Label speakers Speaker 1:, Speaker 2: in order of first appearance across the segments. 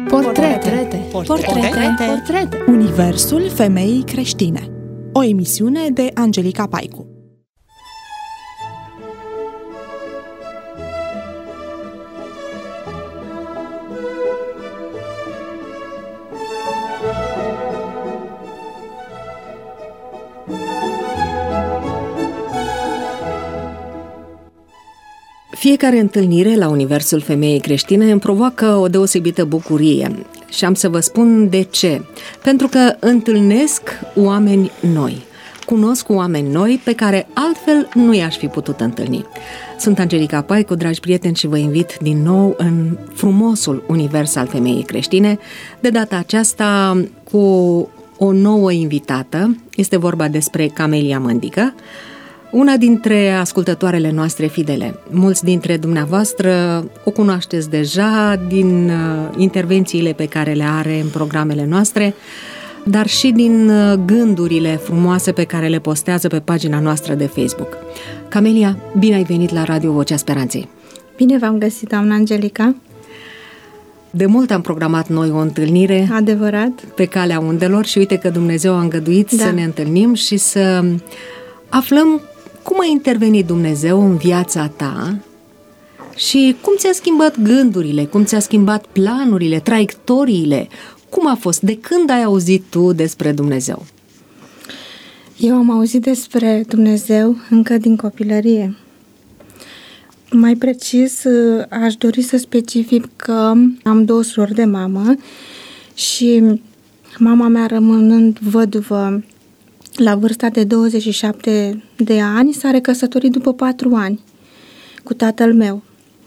Speaker 1: Portrete. Universul femeii creștine. O emisiune de Angelica Paicu.
Speaker 2: Fiecare întâlnire la Universul femeii creștine îmi provoacă o deosebită bucurie și am să vă spun de ce. Pentru că întâlnesc oameni noi, cunosc oameni noi pe care altfel nu i-aș fi putut întâlni. Sunt Angelica Paicu, dragi prieteni, și vă invit din nou în frumosul univers al femeii creștine, de data aceasta cu o nouă invitată. Este vorba despre Camelia Mândică, una dintre ascultătoarele noastre fidele. Mulți dintre dumneavoastră o cunoașteți deja din intervențiile pe care le are în programele noastre, dar și din gândurile frumoase pe care le postează pe pagina noastră de Facebook. Camelia, bine ai venit la Radio Vocea Speranței!
Speaker 3: Bine v-am găsit, doamna Angelica!
Speaker 2: De mult am programat noi o întâlnire.
Speaker 3: Adevărat. Pe
Speaker 2: calea undelor și uite că Dumnezeu a îngăduit să ne întâlnim și să aflăm cum a intervenit Dumnezeu în viața ta și cum ți-a schimbat gândurile, cum ți-a schimbat planurile, traiectoriile. Cum a fost? De când ai auzit tu despre Dumnezeu?
Speaker 3: Eu am auzit despre Dumnezeu încă din copilărie. Mai precis, aș dori să specific că am 2 surori de mamă și mama mea, rămânând văduvă la vârsta de 27 de ani, s-a recăsătorit după 4 ani cu tatăl meu.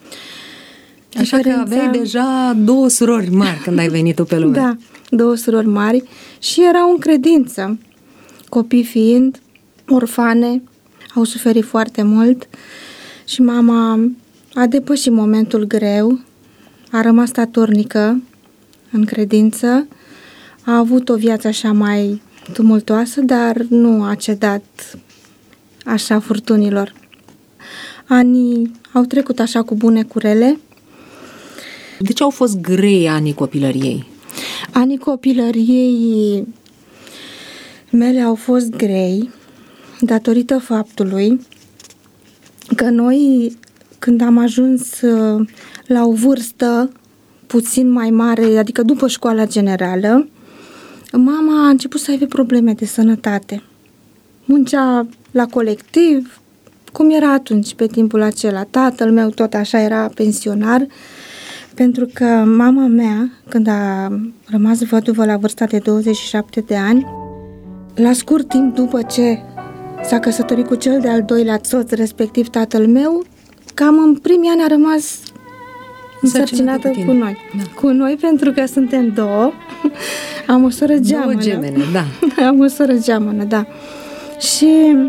Speaker 2: Așa că aveai deja 2 surori mari când ai venit tu pe lume.
Speaker 3: Da, 2 surori mari și erau în credință. Copii fiind orfane, au suferit foarte mult și mama a depășit momentul greu, a rămas statornică în credință, a avut o viață așa mai tumultoasă, dar nu a cedat așa furtunilor. Anii au trecut așa cu bune, cu rele.
Speaker 2: De ce au fost grei anii copilăriei?
Speaker 3: Anii copilăriei mele au fost grei datorită faptului că noi, când am ajuns la o vârstă puțin mai mare, adică după școala generală, mama a început să aibă probleme de sănătate. Muncea la colectiv, cum era atunci, pe timpul acela. Tatăl meu tot așa era pensionar, pentru că mama mea, când a rămas văduvă la vârsta de 27 de ani, la scurt timp după ce s-a căsătorit cu cel de-al 2-lea soț, respectiv tatăl meu, cam în primii ani a rămas însărcinată cu noi. Da. Cu noi, pentru că suntem 2. Am o soră geamănă.
Speaker 2: 2 gemene, da.
Speaker 3: Am o soră geamănă, da. Și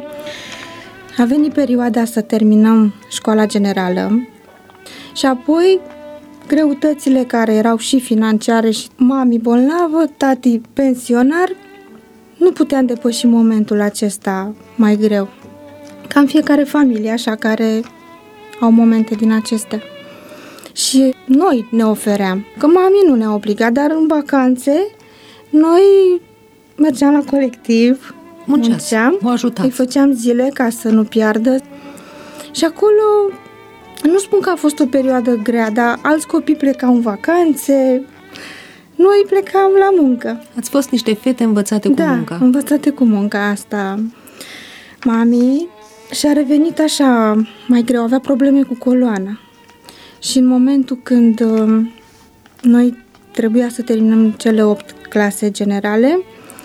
Speaker 3: a venit perioada să terminăm școala generală și apoi greutățile care erau și financiare și mami bolnavă, tati pensionar, nu puteam depăși momentul acesta mai greu. Cam fiecare familie, așa, care au momente din acestea. Și noi ne ofeream, că mami nu ne-a obligat, dar în vacanțe noi mergeam la colectiv, munceam, îi făceam zile ca să nu piardă. Și acolo, nu spun că a fost o perioadă grea, dar alți copii plecau în vacanțe, noi plecam la muncă.
Speaker 2: Ați fost niște fete învățate cu munca.
Speaker 3: Da, învățate cu munca asta. Mami și-a revenit așa mai greu, avea probleme cu coloana. Și în momentul când noi trebuia să terminăm cele 8 clase generale,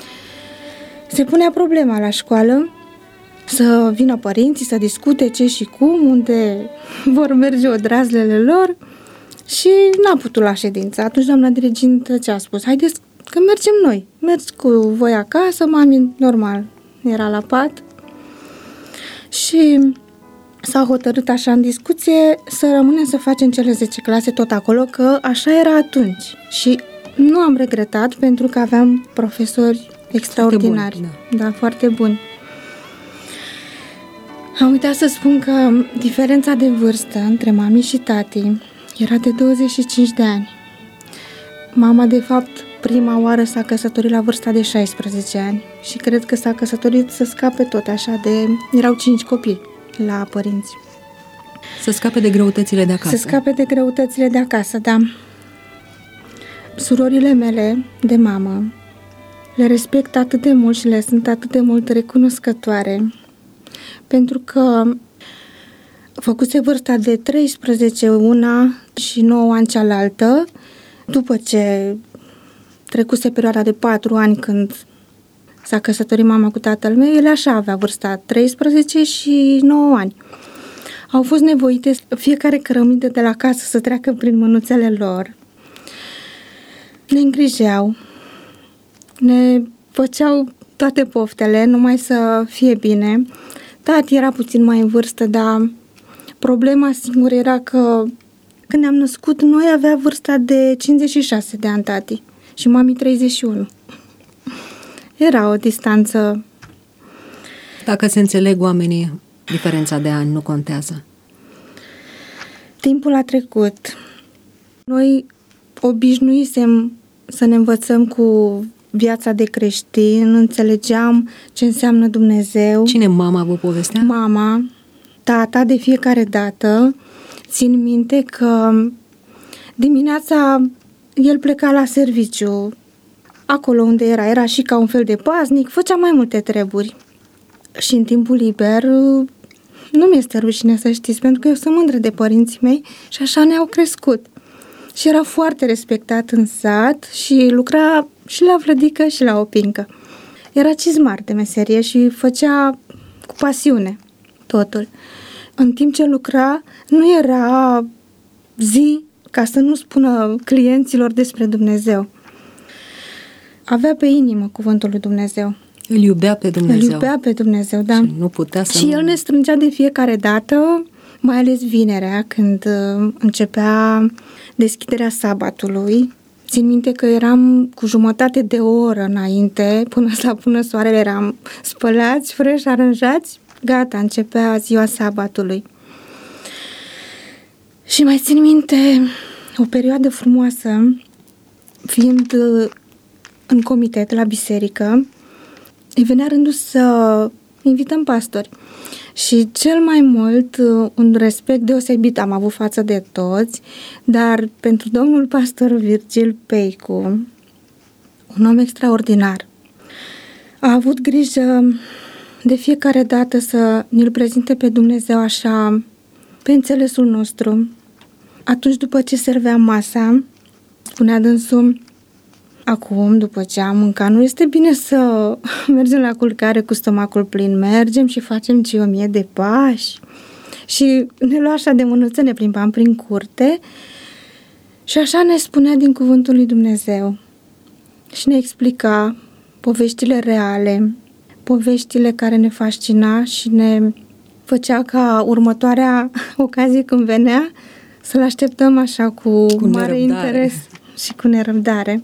Speaker 3: se punea problema la școală să vină părinții să discute ce și cum, unde vor merge odrazlele lor și n-a putut la ședință. Atunci doamna dirigintă ce a spus? Haideți că mergem noi, mergi cu voi acasă, mami normal era la pat și s-a hotărât așa în discuție să rămânem să facem cele 10 clase tot acolo, că așa era atunci. Și nu am regretat, pentru că aveam profesori extraordinari.
Speaker 2: Foarte buni,
Speaker 3: da, foarte buni. Am uitat să spun că diferența de vârstă între mami și tati era de 25 de ani. Mama, de fapt, prima oară s-a căsătorit la vârsta de 16 ani și cred că s-a căsătorit să scape tot așa de... Erau 5 copii la părinți.
Speaker 2: Să scape de greutățile de acasă.
Speaker 3: Să scape de greutățile de acasă, da. Surorile mele de mamă le respect atât de mult și le sunt atât de mult recunoscătoare pentru că făcuse vârsta de 13 una și 9 ani cealaltă, după ce trecuse perioada de 4 ani când s-a căsătorit mama cu tatăl meu, ele așa avea vârsta 13 și 9 ani. Au fost nevoite fiecare cărămidă de la casă să treacă prin mânuțele lor. Ne îngrijeau, ne făceau toate poftele, numai să fie bine. Tati era puțin mai în vârstă, dar problema singură era că când ne-am născut, noi avea vârsta de 56 de ani, tati, și mami 31. Era o distanță.
Speaker 2: Dacă se înțeleg oamenii, diferența de ani nu contează.
Speaker 3: Timpul a trecut. Noi obișnuisem să ne învățăm cu viața de creștin, înțelegeam ce înseamnă Dumnezeu.
Speaker 2: Cine mama vă povestea?
Speaker 3: Mama, tata, de fiecare dată. Țin minte că dimineața el pleca la serviciu. Acolo unde era și ca un fel de paznic, făcea mai multe treburi. Și în timpul liber nu mi-este rușine să știți, pentru că eu sunt mândră de părinții mei și așa ne-au crescut. Și era foarte respectat în sat și lucra și la vlădică și la opincă. Era cizmar de meserie și făcea cu pasiune totul. În timp ce lucra, nu era zi ca să nu spună clienților despre Dumnezeu. Avea pe inimă cuvântul lui Dumnezeu.
Speaker 2: Îl iubea pe Dumnezeu.
Speaker 3: Îl iubea pe Dumnezeu, da.
Speaker 2: Și nu putea să...
Speaker 3: Și el ne strângea de fiecare dată, mai ales vinerea, când începea deschiderea sabatului. Țin minte că eram cu jumătate de oră înainte, până să pună soarele, eram spălați, fresh, aranjați, gata, începea ziua sabatului. Și mai țin minte o perioadă frumoasă, fiind în comitet la biserică, îi venea rândul să invităm pastori. Și cel mai mult, un respect deosebit am avut față de toți, dar pentru domnul pastor Virgil Peicu, un om extraordinar, a avut grijă de fiecare dată să ne-l prezinte pe Dumnezeu așa, pe înțelesul nostru. Atunci, după ce servea masa, spunea dânsul: acum, după ce am mâncat, nu este bine să mergem la culcare cu stomacul plin, mergem și facem 1000 de pași. Și ne lua așa de mânuță, ne plimbam prin curte și așa ne spunea din cuvântul lui Dumnezeu. Și ne explica poveștile reale, poveștile care ne fascina și ne făcea ca următoarea ocazie când venea să-l așteptăm așa cu mare interes și cu nerăbdare.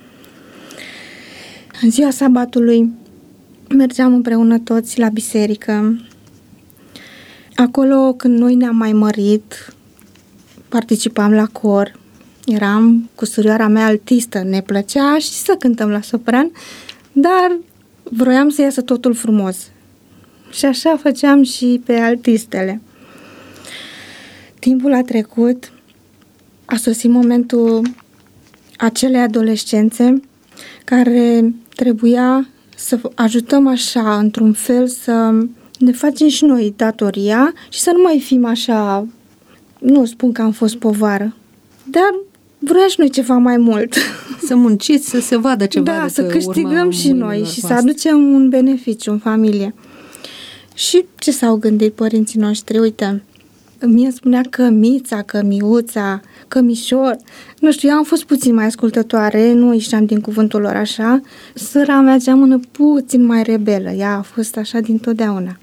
Speaker 3: În ziua sabatului mergeam împreună toți la biserică. Acolo, când noi ne-am mai mărit, participam la cor. Eram cu surioara mea altistă, ne plăcea și să cântăm la sopran, dar vroiam să iasă totul frumos. Și așa făceam și pe altistele. Timpul a trecut, a sosit momentul acelei adolescențe care trebuia să ajutăm așa, într-un fel, să ne facem și noi datoria și să nu mai fim așa, nu spun că am fost povară, dar vroia și noi ceva mai mult.
Speaker 2: Să munciți, să se vadă ceva.
Speaker 3: Da, să câștigăm și noi și să aducem un beneficiu în familie. Și ce s-au gândit părinții noștri? Uite, mie îmi spunea cămița, cămiuța, cămișor. Nu știu, eu am fost puțin mai ascultătoare, nu ieșeam din cuvântul lor așa. Săra mea geamănă puțin mai rebelă, ea a fost așa dintotdeauna.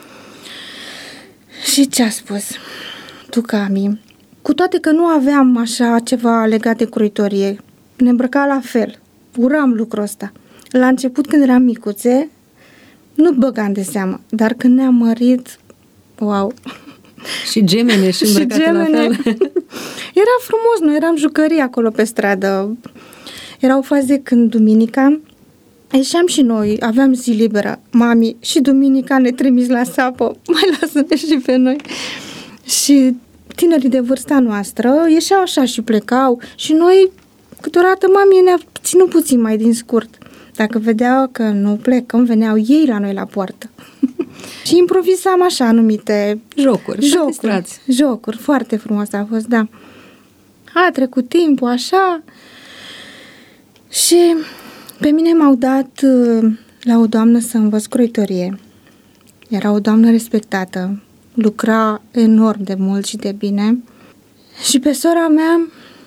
Speaker 3: Și ce a spus? Tu, Cami, cu toate că nu aveam așa ceva legat de croitorie, ne îmbrăca la fel, uram lucrul ăsta. La început, când eram micuțe, nu băgam de seamă, dar când ne-am mărit, wow!
Speaker 2: Și gemene și îmbrăcate la fel.
Speaker 3: Era frumos, noi eram jucării acolo pe stradă. Erau faze când duminica ieșeam și noi, aveam zi liberă, mami, și duminica ne trimis la sapă, mai lasă-ne și pe noi. Și tinerii de vârsta noastră ieșeau așa și plecau și noi, câteodată, mami ne-a ținut puțin mai din scurt. Dacă vedeau că nu plecăm, veneau ei la noi la poartă. Și improvizam așa anumite jocuri. Foarte frumos a fost, da. A trecut timpul așa și pe mine m-au dat la o doamnă să învăț croitorie. Era o doamnă respectată, lucra enorm de mult și de bine. Și pe sora mea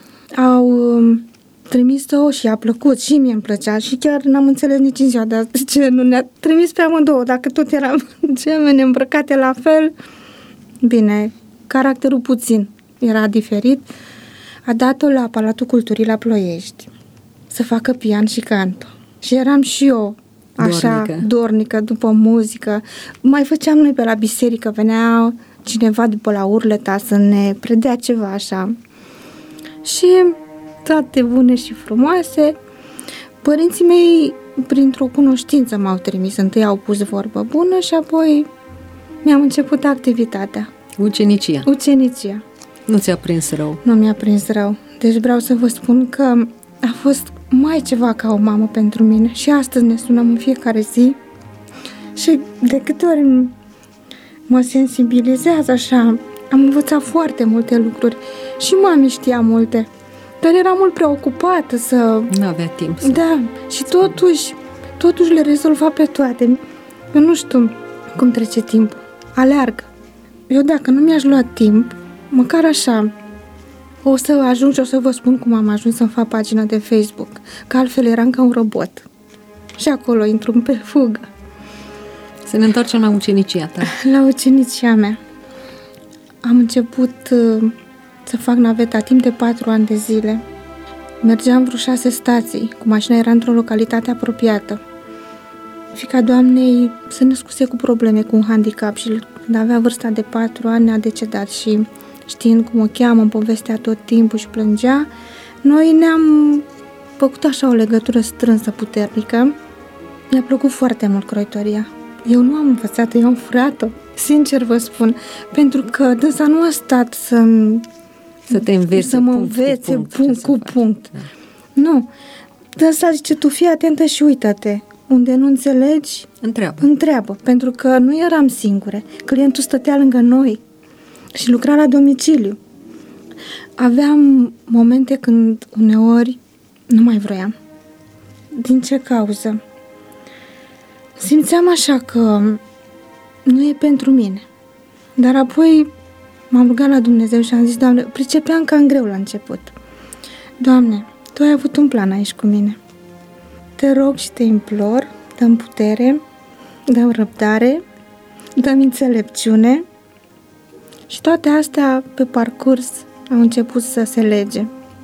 Speaker 3: au trimis-o și a plăcut și mie îmi plăcea și chiar n-am înțeles nici în ziua de azi de ce nu ne-a trimis pe amândouă, dacă tot eram gemene îmbrăcate la fel. Bine, caracterul puțin era diferit. A dat-o la Palatul Culturii la Ploiești să facă pian și canto. Și eram și eu așa dornică după muzică. Mai făceam noi pe la biserică, venea cineva după la Urleta să ne predea ceva așa. Și toate bune și frumoase. Părinții mei, printr-o cunoștință, m-au trimis. Întâi au pus vorbă bună și apoi mi-am început activitatea. Ucenicia.
Speaker 2: Nu ți-a prins rău?
Speaker 3: Nu mi-a prins rău. Deci vreau să vă spun că a fost mai ceva ca o mamă pentru mine. Și astăzi ne sunăm în fiecare zi și de câte ori mă sensibilizează așa, am învățat foarte multe lucruri și mami știa multe, dar era mult preocupată să...
Speaker 2: N-avea timp.
Speaker 3: Da, și totuși le rezolva pe toate. Eu nu știu cum trece timpul. Aleargă. Eu dacă nu mi-aș lua timp, măcar așa, o să ajung și o să vă spun cum am ajuns să-mi fac pagină de Facebook, că altfel eram ca un robot. Și acolo intru pe fugă.
Speaker 2: Să ne întoarcem la ucenicia ta.
Speaker 3: La ucenicia mea. Am început să fac naveta timp de 4 ani de zile. Mergeam vreo 6 stații, cu mașina era într-o localitate apropiată. Fiica doamnei se născuse cu probleme, cu un handicap și când avea vârsta de 4 ani a decedat și știind cum o cheamă, îmi povestea tot timpul și plângea, noi ne-am făcut așa o legătură strânsă, puternică. Mi-a plăcut foarte mult croitoria. Eu nu am învățat, eu am furat-o, sincer vă spun, pentru că dânsa nu a stat
Speaker 2: să te învețe,
Speaker 3: să mă învețe punct cu punct. Da. Nu. Dânsa zice, tu fii atentă și uită-te. Unde nu înțelegi, întreabă. Pentru că nu eram singure. Clientul stătea lângă noi și lucra la domiciliu. Aveam momente când uneori nu mai vroiam. Din ce cauză? Simțeam așa că nu e pentru mine. Dar apoi m-am rugat la Dumnezeu și am zis, Doamne, pricepeam cam greu la început. Doamne, Tu ai avut un plan aici cu mine. Te rog și te implor, dă-mi putere, dă-mi răbdare, dă-mi înțelepciune. Și toate astea pe parcurs au început să se lege.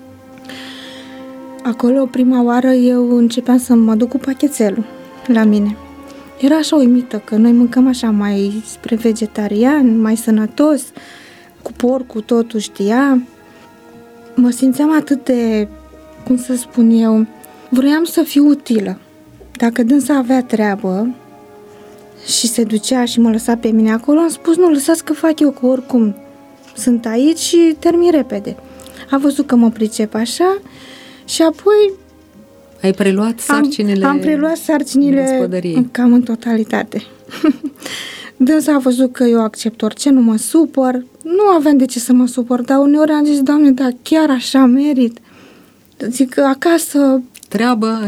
Speaker 3: Acolo, prima oară, eu începeam să mă duc cu pachetelul la mine. Era așa uimită că noi mâncăm așa mai spre vegetarian, mai sănătos, cu porcul totul știa. Mă simțeam atât de, cum să spun eu, vroiam să fiu utilă. Dacă dânsa avea treabă și se ducea și mă lăsa pe mine acolo, am spus, nu, lăsați că fac eu, că oricum sunt aici și termin repede. A văzut că mă pricep așa și apoi
Speaker 2: ai preluat sarcinile.
Speaker 3: Am preluat sarcinile cam în totalitate. Dânsa a văzut că eu accept orice, nu mă supăr. Nu aveam de ce să mă supăr, dar uneori am zis, Doamne, dar chiar așa merit. Zic că acasă treabă.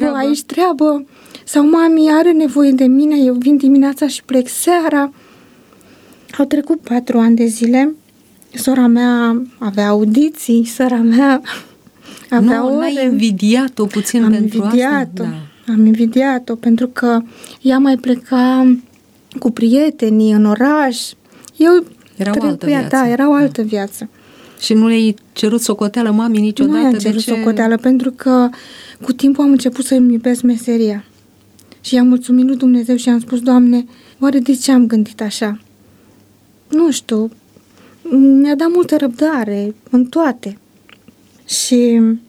Speaker 3: Sau mami are nevoie de mine, eu vin dimineața și plec seara. Au trecut 4 ani de zile. Sora mea avea audiții, sora mea avea ore.
Speaker 2: N-ai invidiat-o puțin pentru asta? Da.
Speaker 3: Am invidiat-o pentru că ea mai pleca cu prietenii în oraș.
Speaker 2: Era o altă viață.
Speaker 3: Da, era o altă viață.
Speaker 2: Și nu le-ai cerut socoteală mamii niciodată?
Speaker 3: Nu i-am cerut socoteală pentru că cu timpul am început să îmi iubesc meseria. Și i-am mulțumit lui Dumnezeu și i-am spus, Doamne, oare de ce am gândit așa? Nu știu, mi-a dat multă răbdare în toate. Și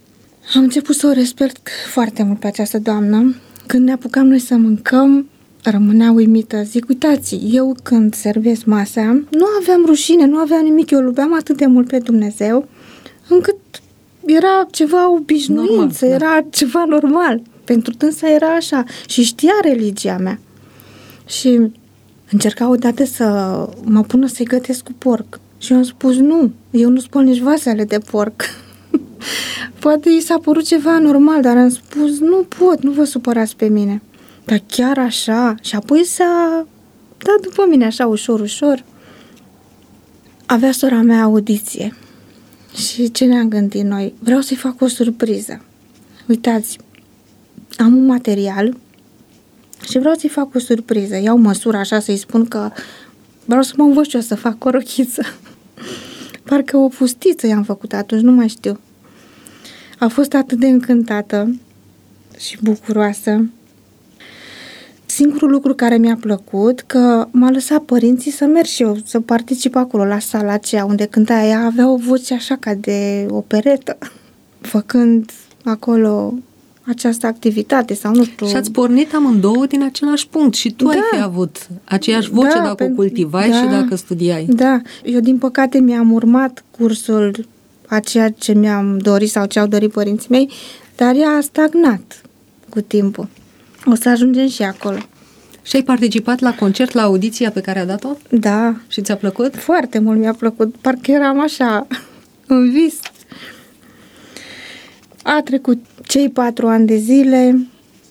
Speaker 3: Am început să o respect foarte mult pe această doamnă. Când ne apucam noi să mâncăm, rămânea uimită. Zic, uitați, eu când servesc masa, nu aveam rușine, nu aveam nimic. Eu iubeam atât de mult pe Dumnezeu, încât era ceva obișnuință, normal, era ceva normal. Pentru dânsa era așa și știa religia mea. Și încerca odată să mă pună să-i gătesc cu porc. Și eu am spus, nu, eu nu spăl nici vasele de porc. Poate i s-a părut ceva normal, dar am spus, nu pot, nu vă supărați pe mine. Dar chiar așa? Și apoi s-a dat după mine așa, ușor, ușor. Avea sora mea audiție. Și ce ne-am gândit noi? Vreau să-i fac o surpriză. Uitați, am un material și vreau să-i fac o surpriză. Iau măsura așa să-i spun că vreau să mă învăț eu să fac o rochiță. Parcă o fustiță i-am făcut atunci, nu mai știu. A fost atât de încântată și bucuroasă. Singurul lucru care mi-a plăcut, că m-a lăsat părinții să merg și eu, să particip acolo la sala aceea unde cânta ea, avea o voce așa ca de operetă, făcând acolo această activitate sau nu știu.
Speaker 2: Și ați pornit amândouă din același punct și tu ai fi avut aceeași voce dacă o cultivai și dacă studiai.
Speaker 3: Da, eu din păcate mi-am urmat cursul a ceea ce mi-am dorit sau ce au dorit părinții mei, dar ea a stagnat cu timpul. O să ajungem și acolo.
Speaker 2: Și ai participat la concert, la audiția pe care a dat-o?
Speaker 3: Da.
Speaker 2: Și ți-a plăcut?
Speaker 3: Foarte mult mi-a plăcut. Parcă eram așa, în vis. A trecut cei 4 ani de zile.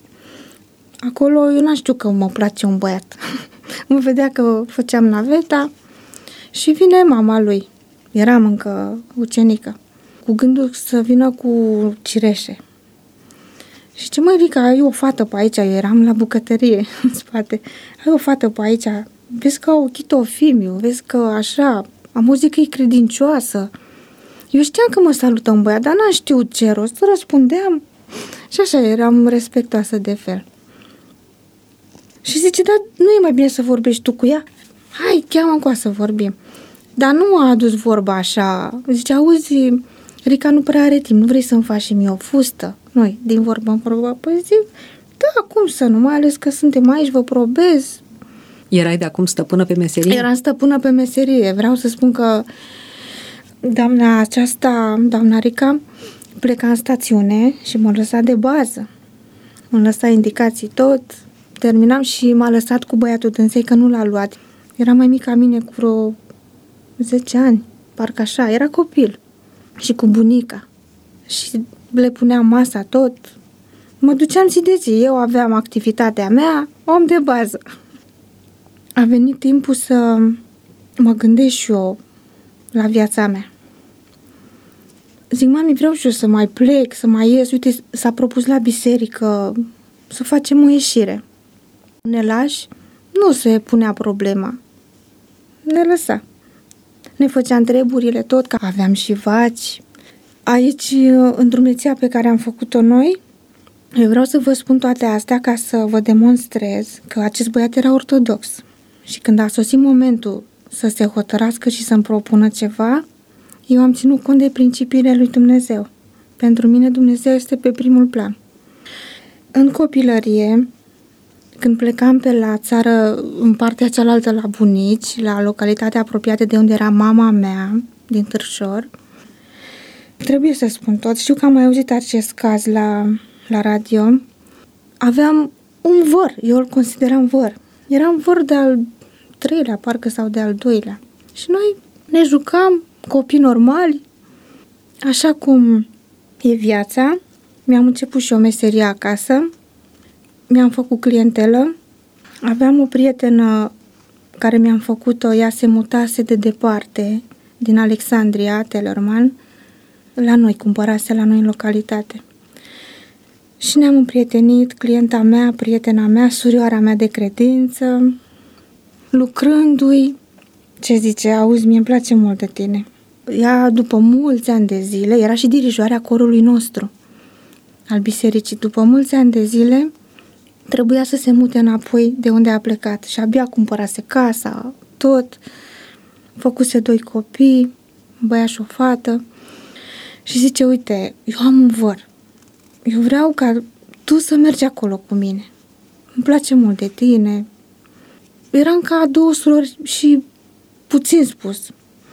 Speaker 3: Acolo eu n-am știut că mă place un băiat. Mă vedea că făceam naveta și vine mama lui. Eram încă ucenică. Cu gândul să vină cu cireșe. Și ce măi, Rica, ai o fată pe aici, eu eram la bucătărie în spate, ai o fată pe aici, vezi că au chitofimiu, vezi că așa, am auzit că e credincioasă. Eu știam că mă salută un băiat, dar n-am știut ce rost, răspundeam și așa eram respectoasă de fel. Și zice, dar nu e mai bine să vorbești tu cu ea? Hai, cheamă cu ea să vorbim. Dar nu a adus vorba așa, zice, auzi, Rica nu prea are timp, nu vrei să-mi faci și mie o fustă? Noi, din vorbă în vorbă, păi zic, da, cum să nu, mai ales că suntem aici, vă probez.
Speaker 2: Erai de acum stăpână pe meserie?
Speaker 3: Eram stăpână pe meserie. Vreau să spun că doamna aceasta, doamna Rica, pleca în stațiune și m-a lăsat de bază. M-a lăsat indicații tot, terminam și m-a lăsat cu băiatul dânsei că nu l-a luat. Era mai mic ca mine cu vreo 10 ani, parcă așa, era copil. Și cu bunica. Și le puneam masa tot. Mă duceam zi de zi. Eu aveam activitatea mea, om de bază. A venit timpul să mă gândesc și eu la viața mea. Zic, mami, vreau și eu să mai plec, să mai ies. Uite, s-a propus la biserică să facem o ieșire. Ne lași? Nu se punea problema. Ne lăsa. Ne făceam treburile tot, că aveam și vaci. Aici, în drumeția pe care am făcut-o noi, eu vreau să vă spun toate astea ca să vă demonstrez că acest băiat era ortodox. Și când a sosit momentul să se hotărască și să-mi propună ceva, eu am ținut cont de principiile lui Dumnezeu. Pentru mine Dumnezeu este pe primul plan. În copilărie, când plecam pe la țară, în partea cealaltă la bunici, la localitatea apropiată de unde era mama mea, din Târșor, trebuie să spun tot, știu că am mai auzit acest caz la radio, aveam un văr, eu îl consideram văr. Era un văr de al 3-lea, parcă, sau de al 2-lea. Și noi ne jucam, copii normali, așa cum e viața. Mi-am început și o meserie acasă, mi-am făcut clientelă, aveam o prietenă care mi-am făcut-o, ea se mutase de departe, din Alexandria, Tellerman, la noi, cumpărase la noi în localitate. Și ne-am împrietenit, clienta mea, prietena mea, surioara mea de credință, lucrându-i, ce zice, auzi, mie îmi place mult de tine. Ea, după mulți ani de zile, era și dirijoarea corului nostru, al bisericii. După mulți ani de zile, trebuia să se mute înapoi de unde a plecat și abia cumpărase casa, tot, făcuse 2 copii, un băiat și o fată. Și zice, uite, eu am un văr, eu vreau ca tu să mergi acolo cu mine. Îmi place mult de tine. Eram ca două surori și puțin spus.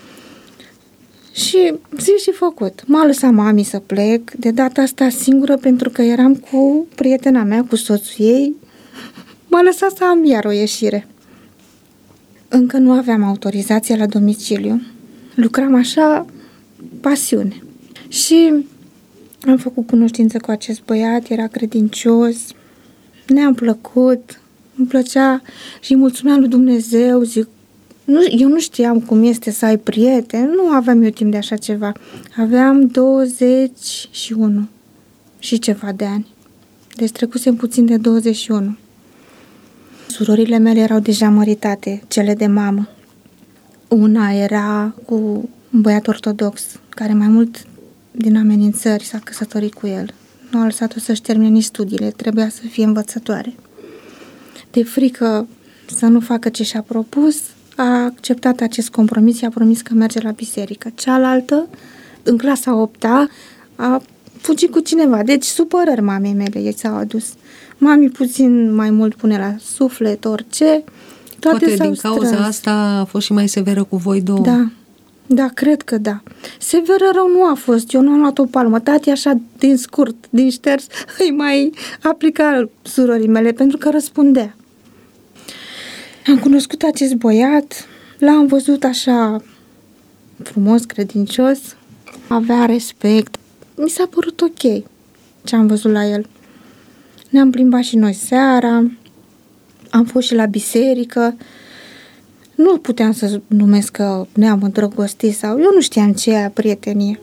Speaker 3: Și zi și făcut. M-a lăsat mami să plec, de data asta singură, pentru că eram cu prietena mea, cu soțul ei. M-a lăsat să am iar o ieșire. Încă nu aveam autorizație la domiciliu. Lucram așa, pasiune. Și am făcut cunoștință cu acest băiat, era credincios, ne-am plăcut, îmi plăcea și îi mulțumeam lui Dumnezeu, zic, eu nu știam cum este să ai prieteni, nu aveam eu timp de așa ceva. Aveam 21 și ceva de ani. Deci trecusem puțin de 21. Surorile mele erau deja măritate, cele de mamă. Una era cu un băiat ortodox, care mai mult din amenințări s-a căsătorit cu el. Nu a lăsat-o să-și termine nici studiile, trebuia să fie învățătoare. De frică să nu facă ce și-a propus, a acceptat acest compromis și a promis că merge la biserică. Cealaltă, în clasa 8-a, a fugit cu cineva. Deci supărări mamei mele ei s-au adus. Mami puțin mai mult pune la suflet, orice.
Speaker 2: Poate din cauza asta a fost și mai severă cu voi două.
Speaker 3: Da, cred că da. Severă rău nu a fost. Eu nu am luat o palmă. Tati așa din scurt, din șters, îi mai aplica surorii mele pentru că răspundea. Am cunoscut acest băiat, l-am văzut așa frumos, credincios, avea respect. Mi s-a părut ok ce am văzut la el. Ne-am plimbat și noi seara, am fost și la biserică. Nu puteam să numesc că ne-am îndrăgostit sau eu nu știam ce e prietenie.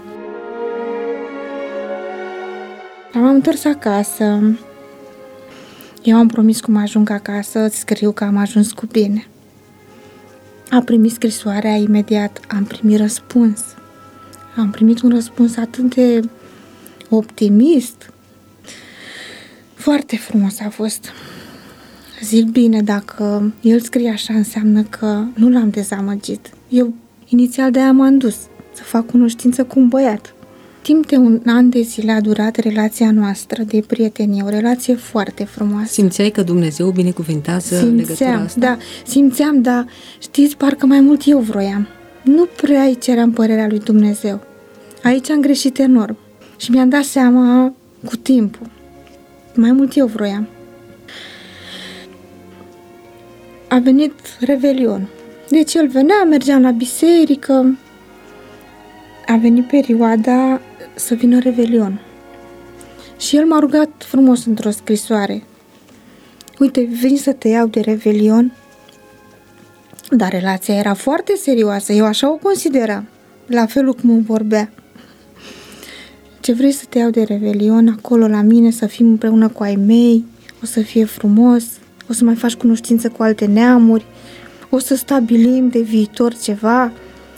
Speaker 3: M-am întors acasă. Eu am promis cum ajung acasă, scriu că am ajuns cu bine. A primit scrisoarea imediat, am primit răspuns. Am primit un răspuns atât de optimist. Foarte frumos a fost. Zic bine, dacă el scrie așa, înseamnă că nu l-am dezamăgit. Eu inițial de-aia m-am dus să fac cunoștință cu un băiat. Timp de un an de zile a durat relația noastră de prietenie, o relație foarte frumoasă.
Speaker 2: Simțeai că Dumnezeu binecuvintează legătura asta?
Speaker 3: Da, simțeam, dar știți, parcă mai mult eu vroiam. Nu prea îi ceream părerea lui Dumnezeu. Aici am greșit enorm și mi-am dat seama cu timpul. Mai mult eu vroiam. A venit Revelion. Deci el venea, mergeam la biserică. A venit perioada să vină Revelion. Și el m-a rugat frumos într-o scrisoare. Uite, vin să te iau de Revelion. Dar relația era foarte serioasă. Eu așa o consideram. La felul cum îmi vorbea. Ce vrei să te iau de Revelion acolo la mine, să fim împreună cu ai mei, o să fie frumos, o să mai faci cunoștință cu alte neamuri, o să stabilim de viitor ceva.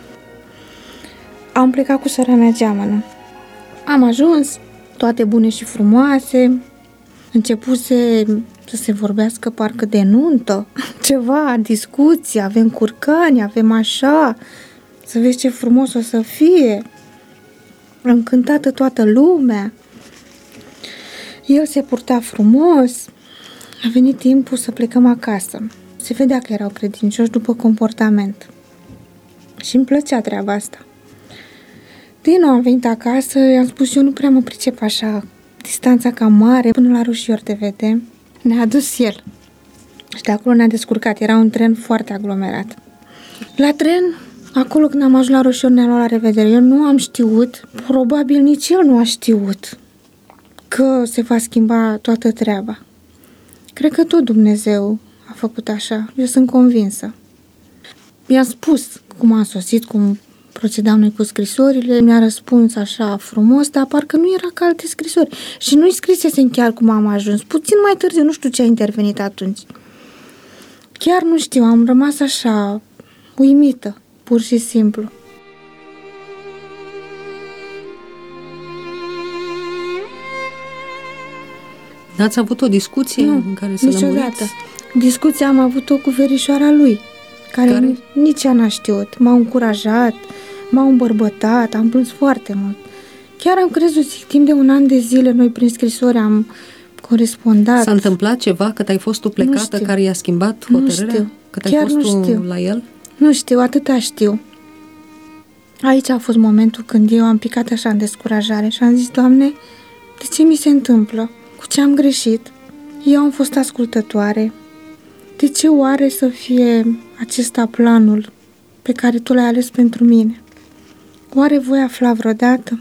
Speaker 3: Am plecat cu sora mea geamănă. Am ajuns, toate bune și frumoase, începuse să se vorbească parcă de nuntă, ceva, discuții, avem curcani, avem așa, să vezi ce frumos o să fie. Încântată toată lumea. El se purta frumos. A venit timpul să plecăm acasă. Se vedea că erau credincioși după comportament. Și îmi plăcea treaba asta. Din nou am venit acasă, i-am spus, eu nu prea mă pricep așa, distanța cam mare, până la Roșior te vedem. Ne-a dus el. Și de acolo ne-a descurcat. Era un tren foarte aglomerat. La tren, acolo când am ajuns la Roșior, ne-am luat la revedere. Eu nu am știut, probabil nici el nu a știut că se va schimba toată treaba. Cred că tot Dumnezeu a făcut așa. Eu sunt convinsă. I-am spus cum am sosit, cum procedam noi cu scrisorile. Mi-a răspuns așa frumos, dar parcă nu era ca alte scrisori. Și nu-i scrisesem chiar cum am ajuns. Puțin mai târziu, nu știu ce a intervenit atunci. Chiar nu știu, am rămas așa uimită, pur și simplu.
Speaker 2: N-ați avut o discuție în care să lămuriți?
Speaker 3: Discuția am avut-o cu verișoara lui, care? Nici ea n-a știut. M-a încurajat, m-a îmbărbătat, am plâns foarte mult. chiar am crezut, timp de 1 an de zile, noi prin scrisori am corespondat.
Speaker 2: S-a întâmplat ceva cât ai fost tu plecată care i-a schimbat hotărârea?
Speaker 3: Nu știu.
Speaker 2: Cât ai
Speaker 3: Chiar
Speaker 2: fost
Speaker 3: nu știu.
Speaker 2: la el?
Speaker 3: Nu știu, atâta știu. Aici a fost momentul când eu am picat așa în descurajare și am zis, Doamne, de ce mi se întâmplă? Cu ce am greșit? Eu am fost ascultătoare. De ce oare să fie acesta planul pe care Tu l-ai ales pentru mine? Oare voi afla vreodată?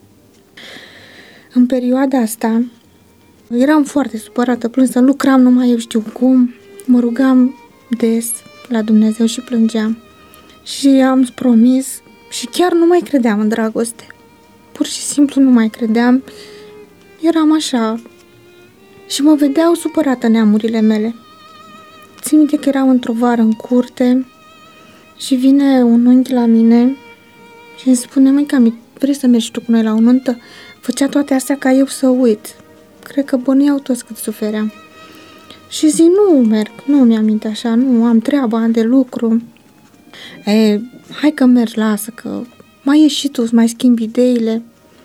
Speaker 3: În perioada asta eram foarte supărată, plânsă, lucram numai eu știu cum, mă rugam des la Dumnezeu și plângeam. Și am promis și chiar nu mai credeam în dragoste. Pur și simplu nu mai credeam. Eram așa și mă vedeau supărată neamurile mele. Țin minte că eram într-o vară în curte și vine un unchi la mine și îmi spune, măi, vrei să mergi tu cu noi la o nuntă? Făcea toate astea ca eu să uit. Cred că bănuiau toți cât sufeream. Și zic, nu merg, nu mi-am aminte așa, nu, am treaba, am de lucru. Hai că mergi, lasă, că mai ieși și tu, îți mai schimbi ideile.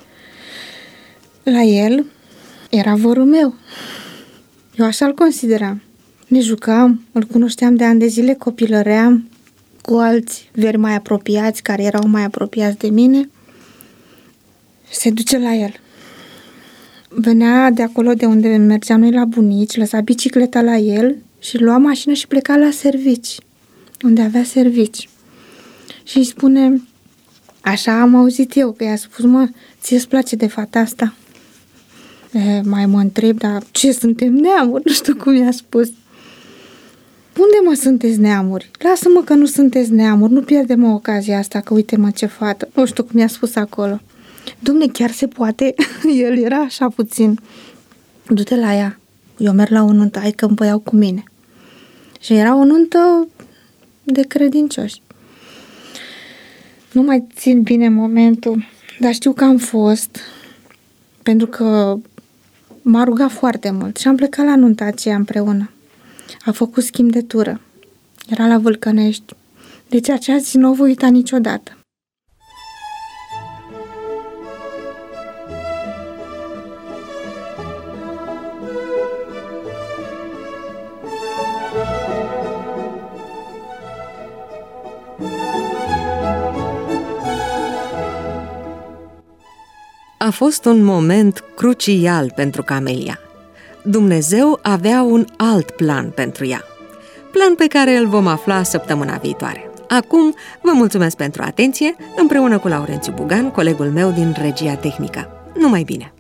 Speaker 3: La el era vorul meu. Eu așa-l consideram. Ne jucam, îl cunoșteam de ani de zile, copilăream cu alți veri mai apropiați, care erau mai apropiați de mine. Se duce la el. Venea de acolo de unde mergeam noi la bunici, lăsa bicicleta la el și lua mașină și pleca la servici, unde avea servici. Și îi spune, așa am auzit eu, că i-a spus, mă, ție-ți place de fata asta? Mai mă întreb, dar ce, suntem neamuri? Nu știu cum i-a spus. Unde mă sunteți neamuri? Lasă-mă că nu sunteți neamuri, nu pierdem o ocazia asta, că uite-mă ce fată. Nu știu cum i-a spus acolo. Dom'le, chiar se poate? El era așa puțin. Du-te la ea. Eu merg la o nuntă, hai că îmi iau cu mine. Și era o nuntă de credincioși. Nu mai țin bine momentul, dar știu că am fost, pentru că m-a rugat foarte mult și am plecat la nunta aceea împreună. A făcut schimb de tură. Era la Vâlcănești. Deci aceea zi nu o voi uita niciodată.
Speaker 2: A fost un moment crucial pentru Camelia. Dumnezeu avea un alt plan pentru ea. Plan pe care îl vom afla săptămâna viitoare. Acum vă mulțumesc pentru atenție, împreună cu Laurențiu Bugan, colegul meu din regia tehnică. Numai bine!